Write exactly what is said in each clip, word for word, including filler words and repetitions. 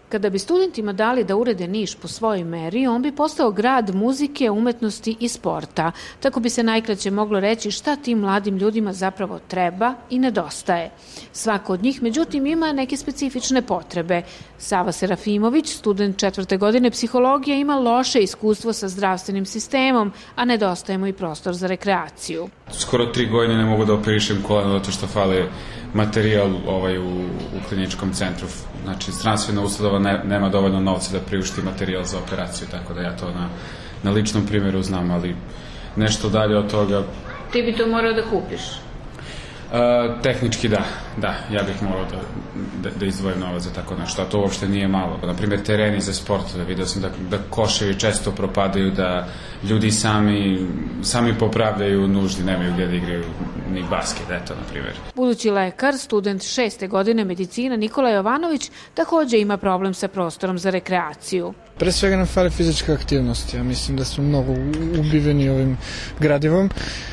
Kada bi studentima dali da urede Niš po svojoj meri, on bi postao grad muzike, umetnosti i sporta. Tako bi se najkraće moglo reći šta tim mladim ljudima zapravo treba i nedostaje. Svako od njih, međutim, ima neke specifične potrebe. Sava Serafimović, student četvrte godine psihologije, ima loše iskustvo sa zdravstvenim sistemom, a nedostaje mu i prostor za rekreaciju. Skoro tri godine ne mogu da operišem koleno zato što fali materijal ovaj, u, u kliničkom centru. Znači, zdravstvena ustanova ne, nema dovoljno novca da priušti materijal za operaciju, tako da ja to na, na ličnom primjeru znam, ali nešto dalje od toga... Ti bi to morao da kupiš? Uh, tehnički da, da, ja bih morao da, da, da izdvojim novac za tako nešto, a to uopšte nije malo. Naprimjer, tereni za sport, da vidio sam da, da koševi često propadaju, da ljudi sami, sami popravljaju nuždi, nemaju gdje da igraju ni basket, eto, na primjer. Budući lekar, student šeste godine medicina Nikola Jovanović, također ima problem sa prostorom za rekreaciju. Pre svega nam fali fizička aktivnost, ja mislim da smo mnogo ubiveni ovim gradivom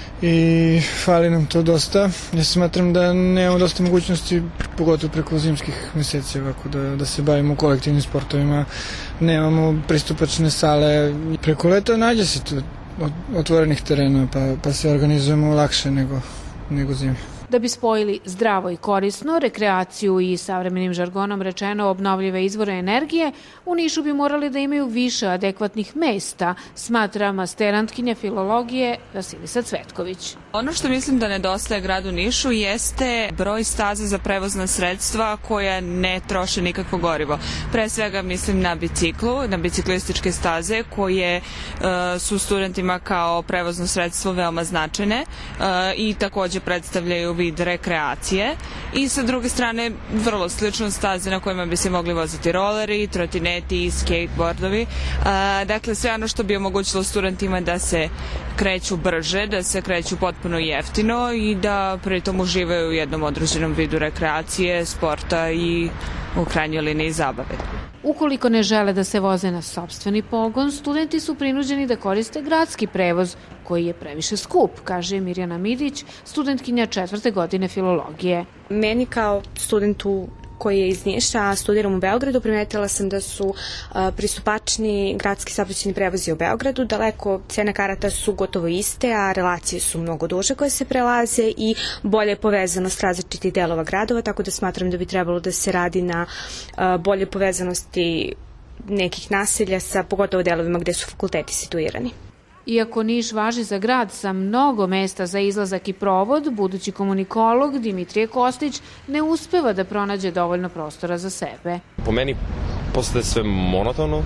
i fali nam to dosta. Ja smatram da nemamo dosta mogućnosti, pogotovo preko zimskih meseci, ovako, da, da se bavimo kolektivnim sportovima. Nemamo pristupačne sale. Preko leta nađe se tu otvorenih terena, pa, pa se organizujemo lakše nego, nego zimi. Da bi spojili zdravo i korisno, rekreaciju i savremenim žargonom rečeno obnovljive izvore energije, u Nišu bi morali da imaju više adekvatnih mesta, smatra masterantkinja filologije Vasilisa Cvetković. Ono što mislim da nedostaje gradu Nišu jeste broj staza za prevozna sredstva koja ne troše nikakvo gorivo. Pre svega mislim na biciklu, na biciklističke staze koje uh, su studentima kao prevozno sredstvo veoma značajne uh, i također predstavljaju vid rekreacije i sa druge strane vrlo slično staze na kojima bi se mogli voziti roleri, trotineti, skateboardovi. A, dakle, sve ono što bi omogućilo studentima da se kreću brže, da se kreću potpuno jeftino i da pritom uživaju u jednom određenom vidu rekreacije, sporta i u krajnjoj liniji zabave. Ukoliko ne žele da se voze na sopstveni pogon, studenti su prinuđeni da koriste gradski prevoz, koji je previše skup, kaže Mirjana Midić, studentkinja četvrte godine filologije. Meni kao studentu koji je iz Niša, a studiram u Beogradu, primetila sam da su a, pristupačni gradski saobraćajni prevozi u Beogradu. Daleko cene karata su gotovo iste, a relacije su mnogo duže koje se prelaze i bolje je povezanost različitih delova gradova, tako da smatram da bi trebalo da se radi na a, bolje povezanosti nekih naselja sa pogotovo delovima gde su fakulteti situirani. Iako Niš važi za grad sa mnogo mesta za izlazak i provod, budući komunikolog Dimitrije Kostić ne uspeva da pronađe dovoljno prostora za sebe. Po meni postaje sve monotono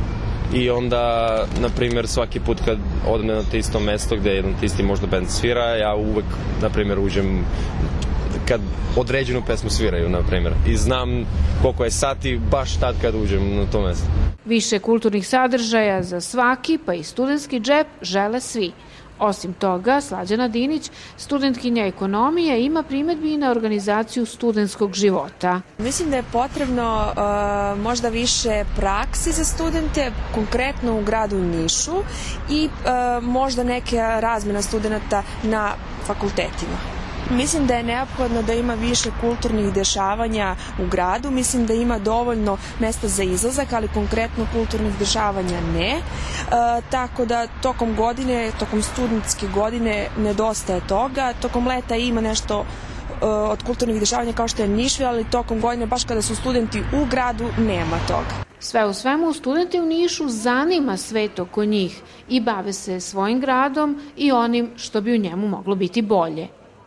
i onda, na primjer, svaki put kad odem na to isto mesto gde jedan te isti možda band svira, ja uvek, na primjer, uđem kad određenu pesmu sviraju, na primjer. I znam koliko je sati baš tad kad uđem na to mesto. Više kulturnih sadržaja za svaki, pa i studentski džep, žele svi. Osim toga, Slađana Dinić, studentkinja ekonomije, ima primedbi i na organizaciju studentskog života. Mislim da je potrebno uh, možda više praksi za studente, konkretno u gradu Nišu i uh, možda neka razmena studenta na fakultetima. Mislim da je neophodno da ima više kulturnih dešavanja u gradu, mislim da ima dovoljno mesta za izlazak, ali konkretno kulturnih dešavanja ne. E, tako da tokom godine, tokom studentske godine nedostaje toga, tokom leta ima nešto e, od kulturnih dešavanja kao što je Nišvil, ali tokom godine, baš kada su studenti u gradu, nema toga. Sve u svemu, studente u Nišu zanima svet oko njih i bave se svojim gradom i onim što bi u njemu moglo biti bolje.